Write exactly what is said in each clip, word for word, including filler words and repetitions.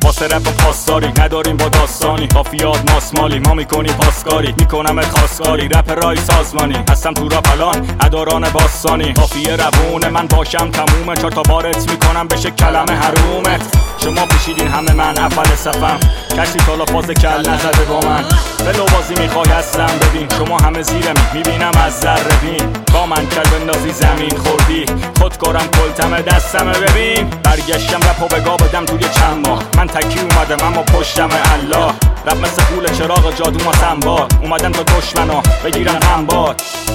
واسه رپ پاسداری نداریم با داستانی، قافیات ماسمالی ما میکنیم پاسکاری، میکنم خواستگاری رپ رای سازمانی، هستم تو رپ الان اداران باستانی، قافیه روون من باشم تمومه، چهار تا بارت میکنم بشه کلمه حرومت. شما پیشیدین همه من اول صفم، کسی تالا فاز کل نزده با من، فلو بازی میخوای هستم ببین، شما همه زیرمی میبینم از ذره بین، با من کل بندازی زمین خوردی، خودکارم کلتمه دستمه ببین، برگشتم رپو بگاه بدم توی چند ماه، من تکی اومدم اما پشتم الله، رپ مثل پول چراغ جادو ما سنبار، اومدم تا دشمنا بگیرم غمبار.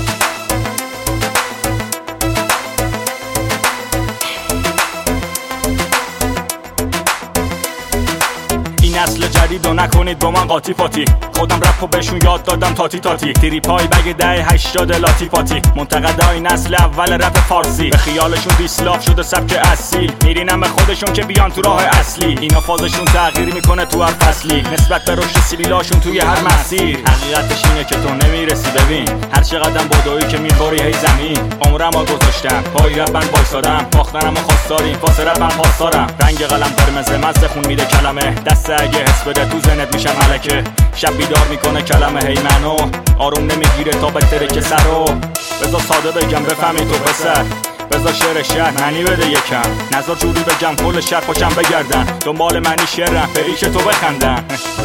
نسل جدید و نکنید با من قاطی پاتی، خودم رپو بهشون یاد دادم تاتی تاتی، تیری پای بگ ده هشتاد لاتی پاتی، منتقدای نسل اول رپ فارسی به خیالشون دیسلاف شده سبک اصیل، میرینم به خودشون که بیان تو راه اصلی، اینا فازشون تغییر میکنه تو هر فصلی نسبت به رشد سیبیلاشون توی هر مسیر، حقیقتش اینه که تو نمیرسی ببین، هر چقدرم بدویی که میخوری هی زمین، عمرمو گذاشتم پای رپ من وایسادم، باختنمو خواستاریم واسه رپ من خواستارم، رنگ قلم قرمز مزه خون میده کلمه، دست اگه حس بده تو ذهنت میشم ملکه، شب بیدار میکنه کلمه هی منو، آروم نمیگیره تا بهتره که سرو، بذار ساده بگم بفهمی تو پسر، بذار شعر شهر معنی بده یکم، نذار جوری بگم کل شهر پاشم بگردن، دنبال معنی شعرم بری که تو بخندن.